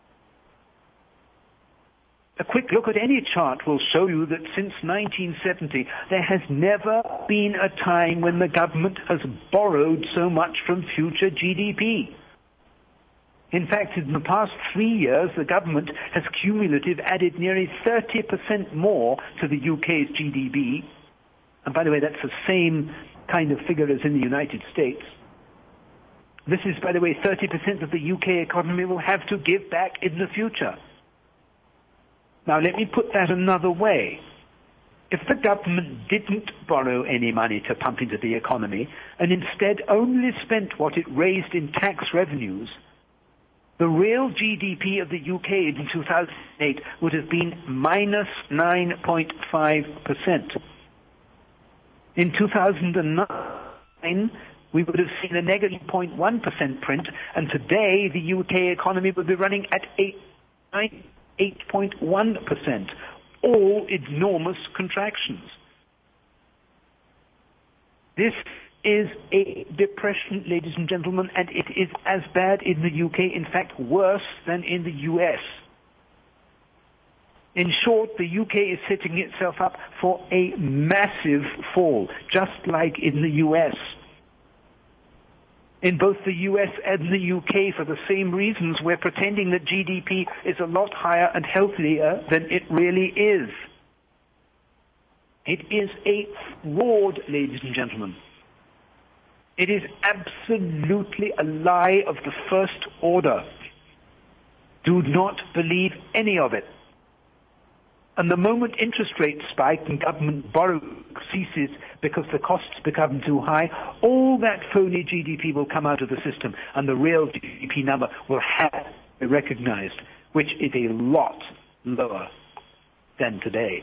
A quick look at any chart will show you that since nineteen seventy, there has never been a time when the government has borrowed so much from future G D P. In fact, in the past three years, the government has cumulative added nearly thirty percent more to the U K's G D P. And by the way, that's the same kind of figure as in the United States. This is, by the way, thirty percent of the U K economy will have to give back in the future. Now, let me put that another way. If the government didn't borrow any money to pump into the economy and instead only spent what it raised in tax revenues, the real G D P of the U K in two thousand eight would have been minus nine point five percent. In two thousand nine, we would have seen a negative zero point one percent print, and today the U K economy would be running at eight point one percent. All enormous contractions. This is a depression, ladies and gentlemen, and it is as bad in the U K, in fact worse than in the U S. In short, the U K is setting itself up for a massive fall, just like in the U S. In both the U S and the U K, for the same reasons, we're pretending that G D P is a lot higher and healthier than it really is. It is a fraud, ladies and gentlemen. It is absolutely a lie of the first order. Do not believe any of it. And the moment interest rates spike and government borrowing ceases because the costs become too high, all that phony G D P will come out of the system, and the real G D P number will have to be recognized, which is a lot lower than today.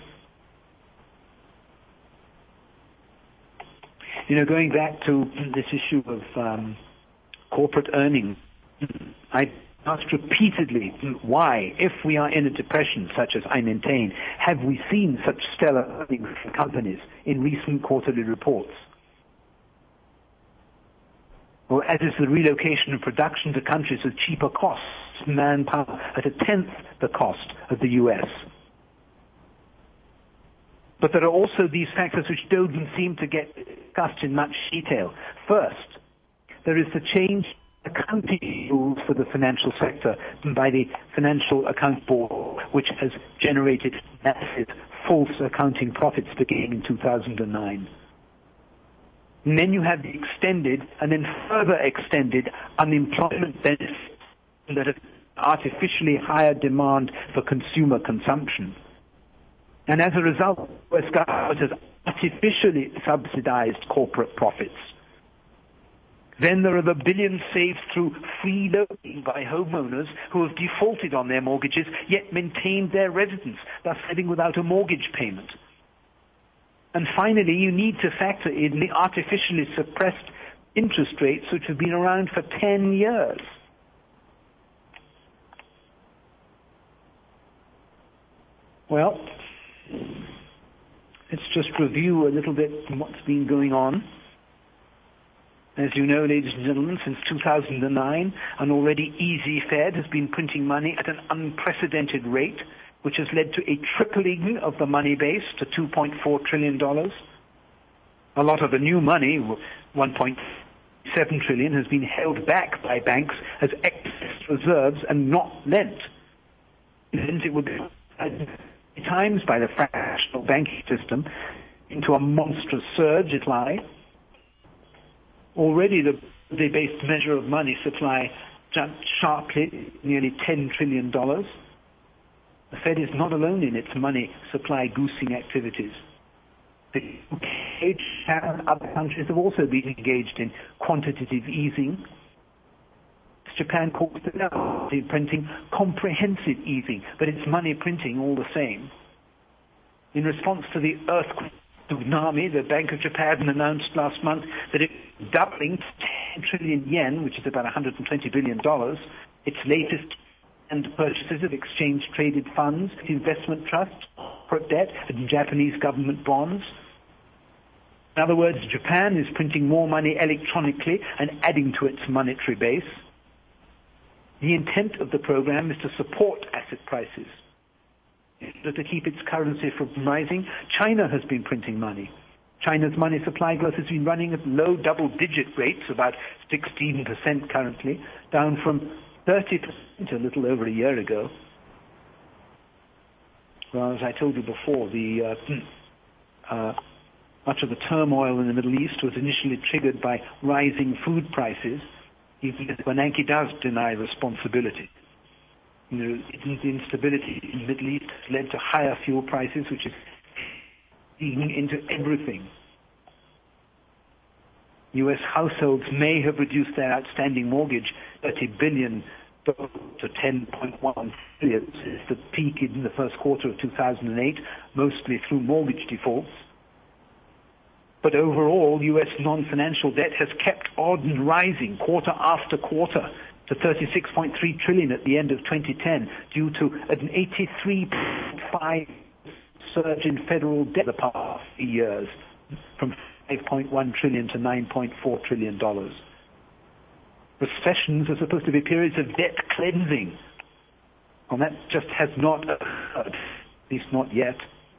You know, going back to this issue of um, corporate earnings, I asked repeatedly why, if we are in a depression such as I maintain, have we seen such stellar earnings from companies in recent quarterly reports? Or as is the relocation of production to countries with cheaper costs, manpower at a tenth the cost of the U S. But there are also these factors which don't seem to get discussed in much detail. First, there is the change accounting rules for the financial sector by the Financial Account Board, which has generated massive false accounting profits beginning in two thousand nine. And then you have the extended and then further extended unemployment benefits that have artificially higher demand for consumer consumption. And as a result, the U S government has artificially subsidized corporate profits. Then there are the billions saved through free loaning by homeowners who have defaulted on their mortgages yet maintained their residence, thus living without a mortgage payment. And finally, you need to factor in the artificially suppressed interest rates which have been around for ten years. Well, let's just review a little bit what's been going on. As you know, ladies and gentlemen, since two thousand nine, an already easy Fed has been printing money at an unprecedented rate, which has led to a tripling of the money base to two point four trillion dollars. A lot of the new money, one point seven trillion dollars, has been held back by banks as excess reserves and not lent. It would be at times by the fractional banking system into a monstrous surge at lie. Already the day-based measure of money supply jumped sharply, nearly ten trillion dollars. The Fed is not alone in its money supply goosing activities. The U K and other countries have also been engaged in quantitative easing. Japan calls it now printing comprehensive easing, but it's money printing all the same. In response to the earthquake tsunami, the Bank of Japan announced last month that it was doubling to ten trillion yen, which is about one hundred twenty billion dollars, its latest and purchases of exchange-traded funds, investment trusts, corporate debt, and Japanese government bonds. In other words, Japan is printing more money electronically and adding to its monetary base. The intent of the program is to support asset prices. In order to keep its currency from rising, China has been printing money. China's money supply growth has been running at low double-digit rates, about sixteen percent currently, down from thirty percent a little over a year ago. Well, as I told you before, the uh, uh, much of the turmoil in the Middle East was initially triggered by rising food prices, even if Bernanke does deny responsibility. You know, the instability in the Middle East has led to higher fuel prices, which is eating into everything. U S households may have reduced their outstanding mortgage thirty billion dollars to ten point one billion dollars since the peak in the first quarter of two thousand eight, mostly through mortgage defaults. But overall, U S non-financial debt has kept on rising quarter after quarter to thirty-six point three trillion dollars at the end of twenty ten, due to an eighty-three point five surge in federal debt the past few years, from five point one trillion dollars to nine point four trillion dollars. Recessions are supposed to be periods of debt cleansing, and that just has not occurred, at least not yet.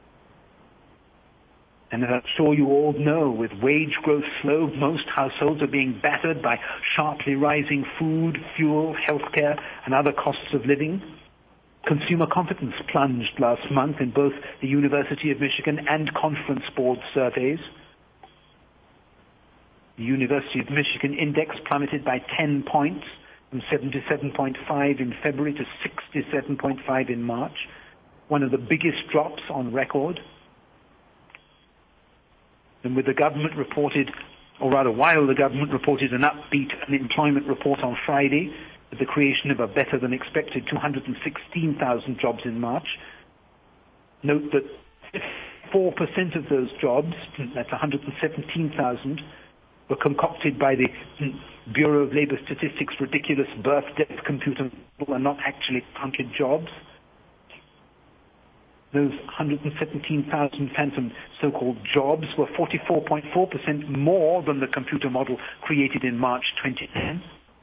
And as I'm sure you all know, with wage growth slow, most households are being battered by sharply rising food, fuel, healthcare, and other costs of living. Consumer confidence plunged last month in both the University of Michigan and Conference Board surveys. The University of Michigan index plummeted by ten points, from seventy-seven point five in February to sixty-seven point five in March, one of the biggest drops on record. And with the government reported, or rather while the government reported an upbeat unemployment report on Friday, with the creation of a better than expected two hundred sixteen thousand jobs in March, note that four percent of those jobs, that's one hundred seventeen thousand, were concocted by the Bureau of Labor Statistics' ridiculous birth-death computer model and not actually counted jobs. Those one hundred seventeen thousand phantom so-called jobs were forty-four point four percent more than the computer model created in March twenty ten.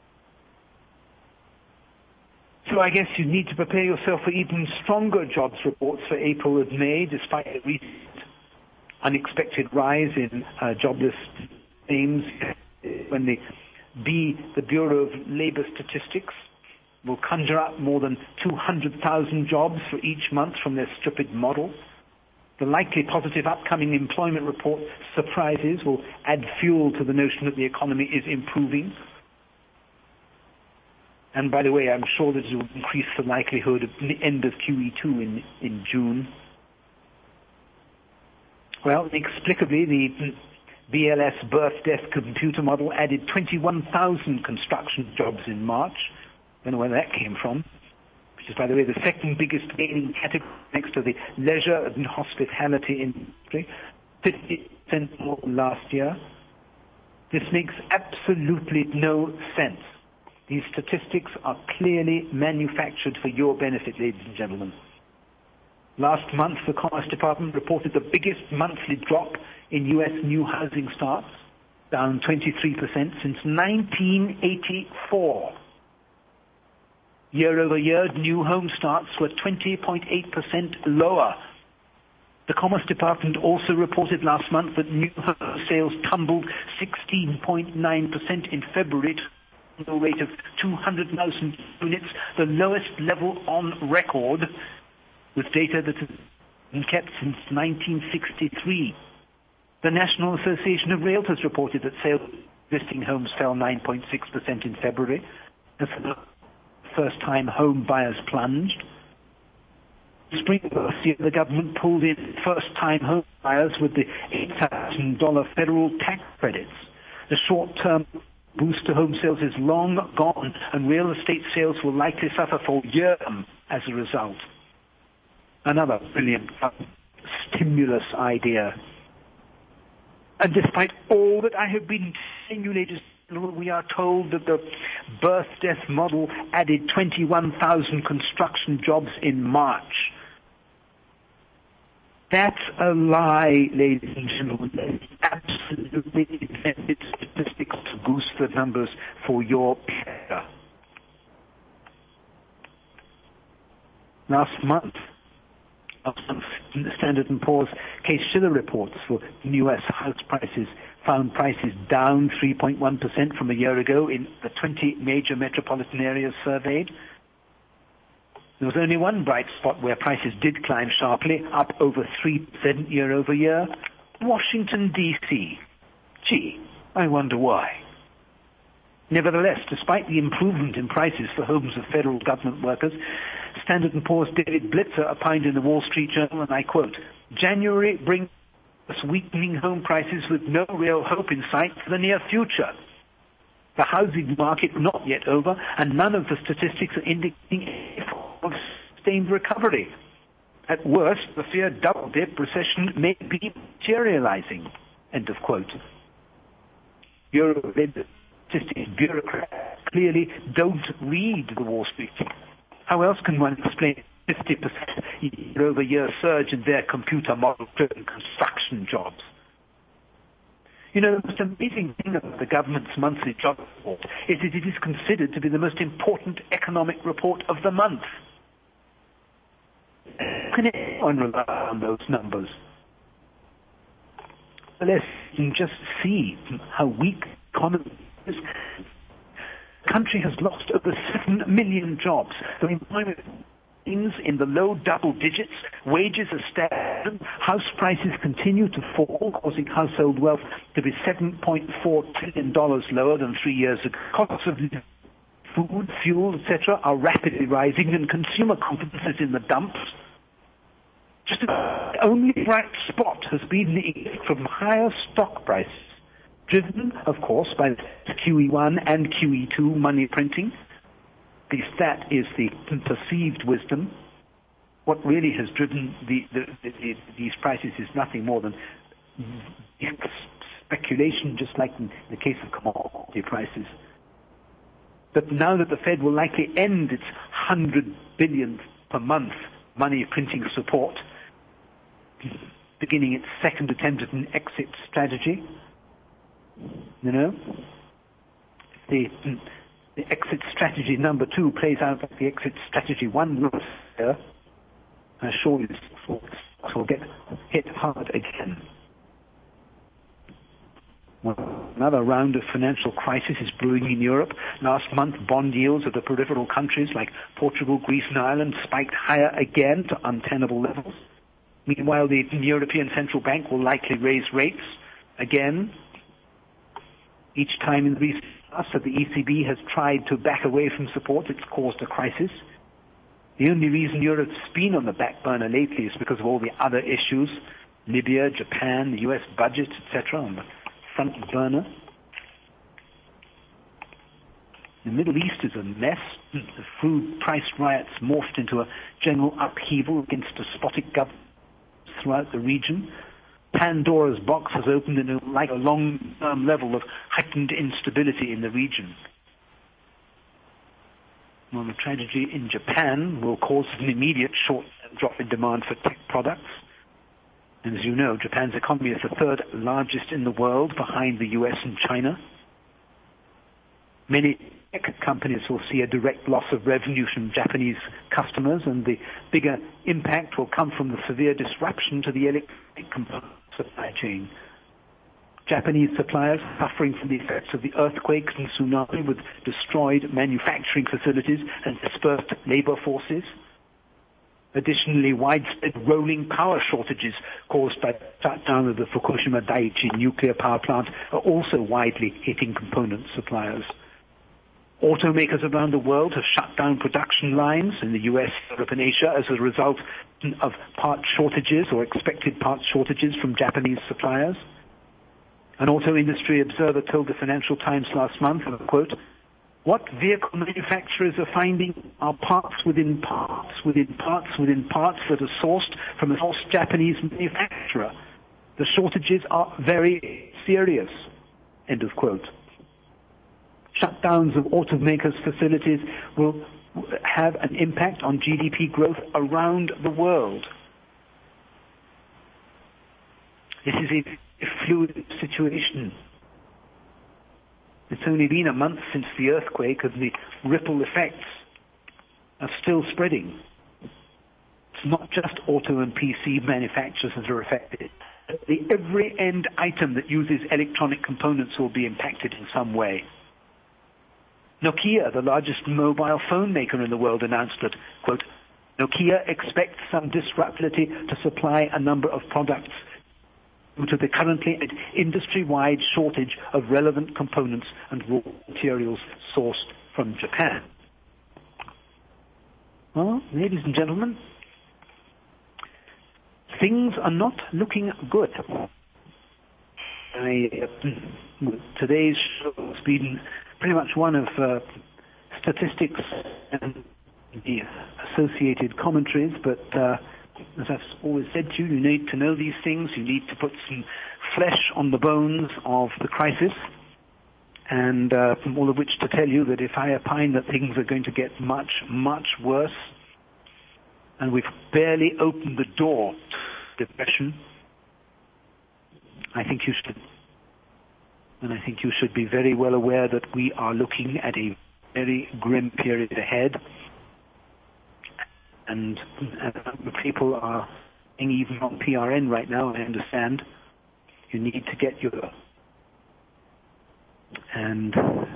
So I guess you need to prepare yourself for even stronger jobs reports for April and May, despite the recent unexpected rise in uh, jobless names, when the B, the Bureau of Labor Statistics, will conjure up more than two hundred thousand jobs for each month from their stupid model. The likely positive upcoming employment report surprises will add fuel to the notion that the economy is improving. And by the way, I'm sure that it will increase the likelihood of the end of Q E two in, in June. Well, inexplicably, the B L S birth-death computer model added twenty-one thousand construction jobs in March. I don't know where that came from, which is, by the way, the second biggest gaining category next to the leisure and hospitality industry, fifty percent more than last year. This makes absolutely no sense. These statistics are clearly manufactured for your benefit, ladies and gentlemen. Last month, the Commerce Department reported the biggest monthly drop in U S new housing starts, down twenty-three percent since nineteen eighty-four. Year over year, new home starts were twenty point eight percent lower. The Commerce Department also reported last month that new home sales tumbled sixteen point nine percent in February to a rate of two hundred thousand units, the lowest level on record, with data that has been kept since nineteen sixty-three. The National Association of Realtors reported that sales of existing homes fell nine point six percent in February, and for the first-time home buyers plunged. Spring of last year, the government pulled in first-time home buyers with the eight thousand dollars federal tax credits. The short-term boost to home sales is long gone, and real estate sales will likely suffer for years as a result. Another brilliant stimulus idea. And despite all that I have been saying, you ladies, we are told that the birth-death model added twenty-one thousand construction jobs in March. That's a lie, ladies and gentlemen. Absolutely invented statistics to boost the numbers for your pleasure. Last month, Standard and Poor's Case-Shiller reports for U S house prices found prices down three point one percent from a year ago in the twenty major metropolitan areas surveyed. There was only one bright spot where prices did climb sharply, up over three percent year over year: Washington, D C Gee, I wonder why. Nevertheless, despite the improvement in prices for homes of federal government workers, Standard and Poor's David Blitzer opined in the Wall Street Journal, and I quote, "January brings us weakening home prices with no real hope in sight for the near future. The housing market not yet over, and none of the statistics are indicating a form of sustained recovery. At worst, the feared double-dip recession may be materializing." End of quote. Euro-led statistics bureaucrats clearly don't read the Wall Street. How else can one explain a fifty percent year-over-year surge in their computer model-driven construction jobs? You know, the most amazing thing about the government's monthly job report is that it is considered to be the most important economic report of the month. Can anyone rely on those numbers? Let's just see how weak the economy is. The country has lost over seven million jobs. The employment is in the low double digits. Wages are stagnant. House prices continue to fall, causing household wealth to be seven point four trillion dollars lower than three years ago. Costs of food, fuel, et cetera are rapidly rising, and consumer confidence is in the dumps. Just the only bright spot has been the effect from higher stock prices, driven, of course, by Q E one and Q E two money printing. At least that is the perceived wisdom. What really has driven the, the, the, the, these prices is nothing more than speculation, just like in the case of commodity prices. But now that the Fed will likely end its one hundred billion dollars per month money printing support, beginning its second attempt at an exit strategy, you know, the, the exit strategy number two plays out like the exit strategy one last year, I assure you this will get hit hard again. Well, another round of financial crisis is brewing in Europe. Last month, bond yields of the peripheral countries like Portugal, Greece, and Ireland spiked higher again to untenable levels. Meanwhile, the European Central Bank will likely raise rates again. Each time in the recent past that the E C B has tried to back away from support, it's caused a crisis. The only reason Europe's been on the back burner lately is because of all the other issues: Libya, Japan, the U S budget, et cetera, on the front burner. The Middle East is a mess. The food price riots morphed into a general upheaval against despotic governments throughout the region. Pandora's box has opened into like a long-term level of heightened instability in the region. Well, the tragedy in Japan will cause an immediate short drop in demand for tech products. And as you know, Japan's economy is the third largest in the world, behind the U S and China. Many tech companies will see a direct loss of revenue from Japanese customers, and the bigger impact will come from the severe disruption to the electronic component supply chain. Japanese suppliers suffering from the effects of the earthquakes and tsunami, with destroyed manufacturing facilities and dispersed labor forces. Additionally, widespread rolling power shortages caused by the shutdown of the Fukushima Daiichi nuclear power plant are also widely hitting component suppliers. Automakers around the world have shut down production lines in the U S, Europe, and Asia as a result of part shortages or expected part shortages from Japanese suppliers. An auto industry observer told the Financial Times last month, quote, "What vehicle manufacturers are finding are parts within parts within parts within parts that are sourced from a sourced Japanese manufacturer. The shortages are very serious." End of quote. Shutdowns of automakers' facilities will have an impact on G D P growth around the world. This is a fluid situation. It's only been a month since the earthquake, and the ripple effects are still spreading. not just auto and P C manufacturers that are affected. The every end item that uses electronic components will be impacted in some way. Nokia, the largest mobile phone maker in the world, announced that, quote, Nokia expects some disruptivity to supply a number of products due to the currently industry-wide shortage of relevant components and raw materials sourced from Japan. Well, ladies and gentlemen, things are not looking good. I, uh, today's show has been pretty much one of uh, statistics and the associated commentaries, but uh, as I've always said to you, you need to know these things. You need to put some flesh on the bones of the crisis, and uh, all of which to tell you that if I opine that things are going to get much, much worse, and we've barely opened the door to depression, I think you should, and I think you should be very well aware that we are looking at a very grim period ahead. And uh, people are saying, even on P R N right now, I understand, you need to get your... And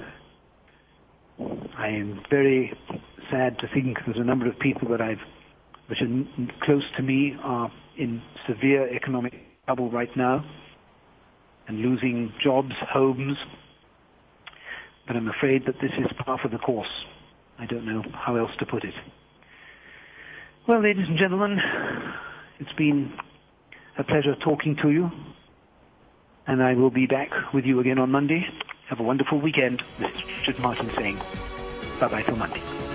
I am very sad to think there's a number of people that I've, which are n- close to me, are in severe economic trouble right now and losing jobs, homes. But I'm afraid that this is par for the course. I don't know how else to put it. Well, ladies and gentlemen, it's been a pleasure talking to you, and I will be back with you again on Monday. Have a wonderful weekend. This is Richard Martin saying bye-bye till Monday.